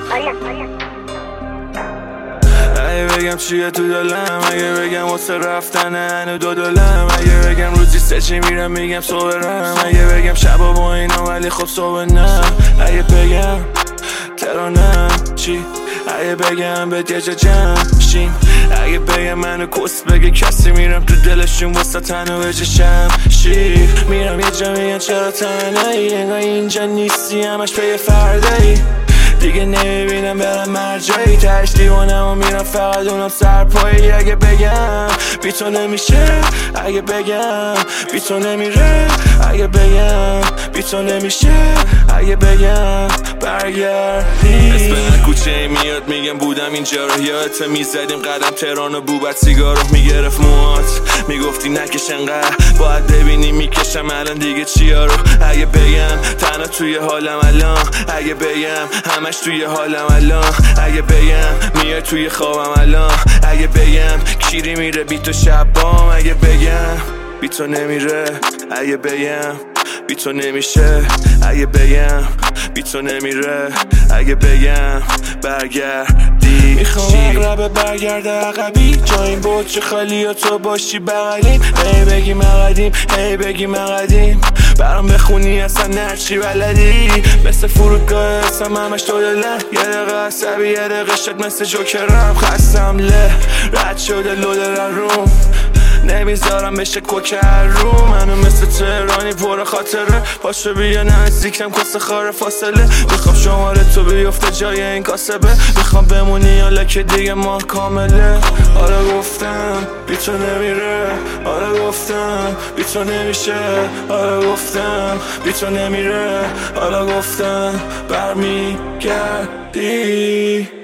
اگه بگم چیه تو دلم، اگه بگم واسه رفتن هنو $2، اگه بگم روزی 3 چی میرم میگم صبح رم، اگه بگم شبا با اینا ولی خب صبح نه، اگه بگم ترانم چی، اگه بگم به دیجا جمع شیم، اگه بگم منو کس بگه کسی میرم تو دلشون واسه تنو بجشم شیر، میرم یه جا میگن چرا تنهایی، انگار اینجا نیستی همش پی فردایی، دیگه نمیبینم برم مرجایی، تش دیوانم و میرم فقط اونم سرپایی، اگه بگم بی تو نمیشه، اگه بگم بی تو نمیره، اگه بگم بی تو نمیشه، اگه بگم برگردی. اسم کوچه میاد میگم بودم اینجا رو یادت، میزدیم قدم تهران و بوبت سیگارو میگرفت موهات، میگفتی نکش انقدر باید ببینی میکشم الان دیگه چیا رو، اگه بگم تنها توی حالم الان، اگه بگم همش توی حالم الان، اگه بگم میای توی خوابم الان، اگه بگم کیری میره بی تو شبام، اگه بگم بی تو نمیره، اگه بگم بی تو نمیشه، اگه بگم بی تو نمیره، اگه بگم برگردی. میخوام اقربه برگرده عقبی، جا این بود چه خالی و تو باشی بغلیم، هی بگیم عقدیم هی بگیم عقدیم، برام بخونی اصلا نرچی بلدی، مثل فرودگاه اسم همش $2، یه دقیقه عصبی یه دقیقه شد مثل جوکرم، خستم له رد شده لوده روم، نمیذارم بشه کوکر رو، منو مثل تهرانی پر خاطره، پاشو بیا نزدیکم کس خاره فاصله، میخوام شماره تو بیفته جای این کاسبه، میخوام بمونی حالا که دیگه ماه کامله، آره گفتم بی تو نمیره، آره گفتم بی تو نمیشه، آره گفتم بی تو نمیره، آره گفتم برمیگردی.